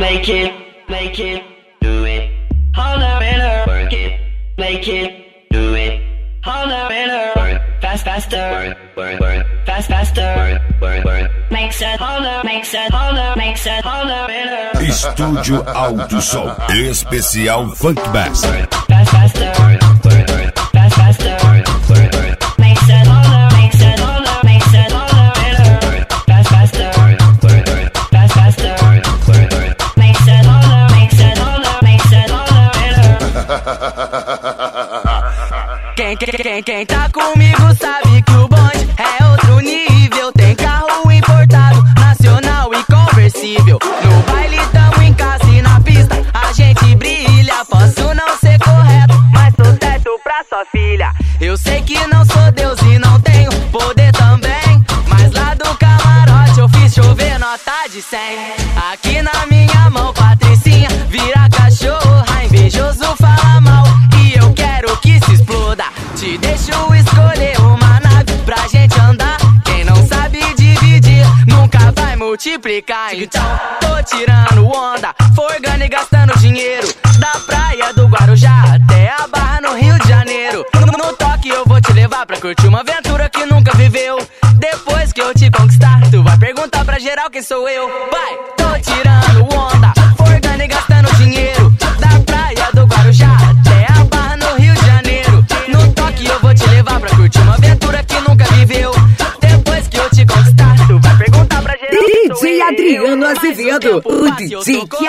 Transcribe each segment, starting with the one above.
make it, do it. Hold up and work it, make it, do it. Hold up and work, faster, faster, makes it, hold up, makes it, hold up, makes it, hold up and Estúdio Alto Som, especial Funk Bass. faster, makes it, hold up, makes it, hold up, makes it, hold up and faster, makes it, hold up, makes it, hold up, makes it, hold up Quem tá comigo sabe que o bonde é outro nível. Tem carro importado, nacional e conversível. No baile tamo em casa e na pista a gente brilha. Posso não ser correto, mas sou certo pra sua filha. Eu sei que não sou Deus e não tenho poder também, mas lá do camarote eu fiz chover nota de 100. Aqui na minha mão, Patricinha vira cachorra. Invejoso fala mal e eu quero que se exploda. Te deixo escolher uma nave pra gente andar. Quem não sabe dividir nunca vai multiplicar. Então tô tirando onda, forgando e gastando dinheiro. Da praia do Guarujá até a Barra no Rio de Janeiro. No toque eu vou te levar pra curtir uma aventura que nunca viveu. Depois que eu te conquistar, tu vai perguntar pra geral quem sou eu. Vai, tô tirando onda, forgando e gastando dinheiro. Da praia do Guarujá até a Barra no Rio de Janeiro. No toque eu vou te levar pra curtir uma aventura que nunca viveu. Depois que eu te conquistar, tu vai perguntar pra geral quem sou DJ eu. Adriano Azevedo, o DJ que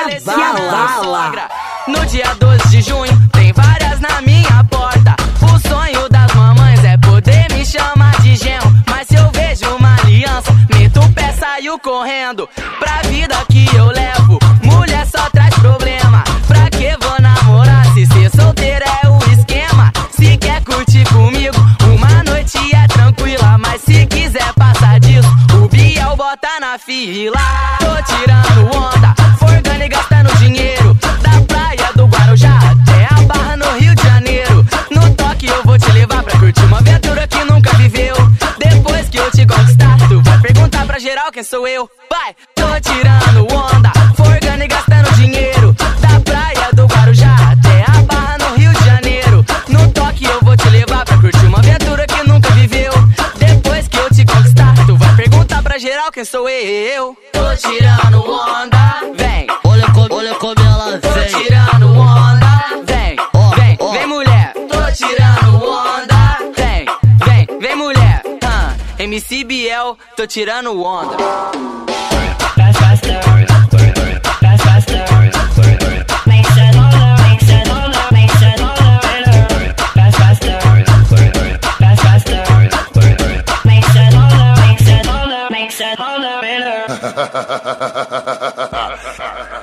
abala. No dia 12 de junho, tem várias na minha porta. O sonho das mamães é poder me chamar de genro. Mas se eu vejo uma aliança, meto o pé, saio correndo. Pra vida que eu levo, mulher só traz problema. Pra que vou namorar se ser solteira é o esquema? Se quer curtir comigo, uma noite é tranquila. Mas se quiser passar disso, o Biel bota na fila. Tô tirando onda, forgando e gastando dinheiro. Da praia do Guarujá até a Barra no Rio de Janeiro. No toque eu vou te levar pra curtir uma aventura que nunca viveu. Depois que eu te conquistar, tu vai perguntar pra geral quem sou eu. Vai, tô tirando onda, forgando e gastando dinheiro. Da praia do Guarujá até a Barra no Rio de Janeiro. No toque eu vou te levar pra curtir uma aventura que nunca viveu. Depois que eu te conquistar, tu vai perguntar pra geral quem sou eu. Tô tirando onda, vem, olha como ela vem. Tô tirando onda, vem, vem mulher. Tô tirando onda, vem mulher. MC Biel, tô tirando onda. faster, makes it, hold up, makes it, hold up, makes it, hold up and faster, makes it, hold up, makes it, hold up, makes it, hold up and